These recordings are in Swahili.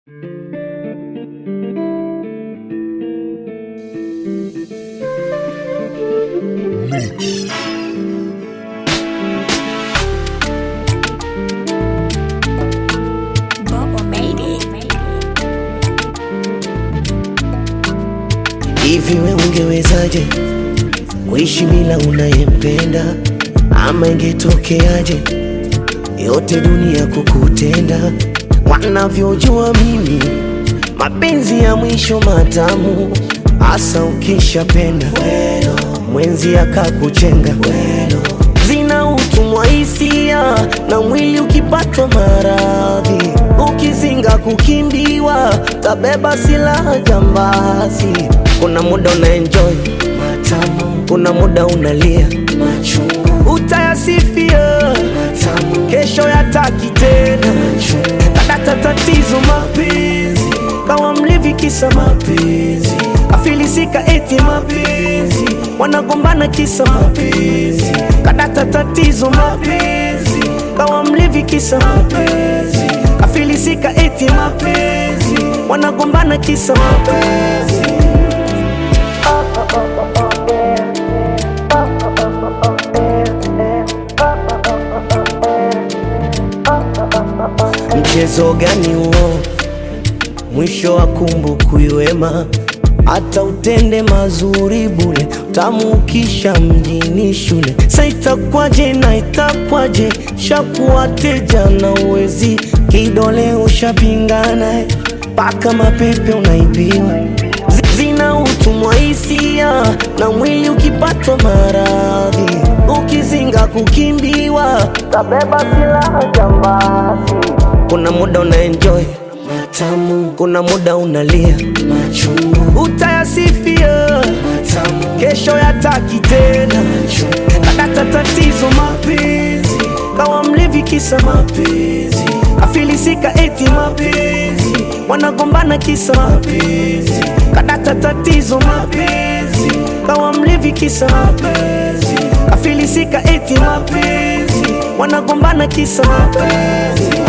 Hivi wewe ungewezaje kuishi bila unayempenda? Ama ingetokeaje yote dunia kukutenda? Wanavyojua mimi mapenzi ya mwisho matamu, hasa ukishapenda mwenzi akakuchenga. Zina utumwa hisia na mwili ukipatwa maradhi, ukizinga kukimbiwa tabeba silaha jambazi. Kuna muda una enjoy matamu, kuna muda unalia machungu. Utayasifia matamu, kesho yataki tena machungu. Kadata tatizo mapenzi, kawa mlevi kisa mapenzi. Afilisika eti mapenzi, wanagombana kisa mapenzi. Kadata tatizo mapenzi, kawa mlevi kisa mapenzi. Afilisika eti mapenzi, wanagombana kisa mapenzi. Mchezo gani huo? Mwisho wa kumbukumbu wema, hata utende mazuri bure, tamu ukisha mjini shule. Sa itakwaje na itakwaje, shakuwa teja na uwezi, kidole ushapingana, paka mapepe unaibiwa. Zina utumwa hisia na mwili ukipatwa maradhi, ukizinga kukimbiwa tabeba silaha jambazi. Kuna muda una enjoy matamu, kuna muda unalia machungu. Utayasifia matamu, kesho yataki tena machungu. Kadata tatizo mapenzi, kawa mlevi kisa mapenzi. Afilisika eti mapenzi, wanagombana kisa mapenzi. Kadata tatizo mapenzi, kawa mlevi kisa mapenzi. Afilisika eti mapenzi, wanagombana kisa mapenzi.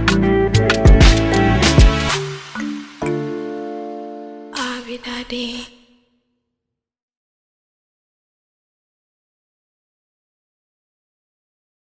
Daddy.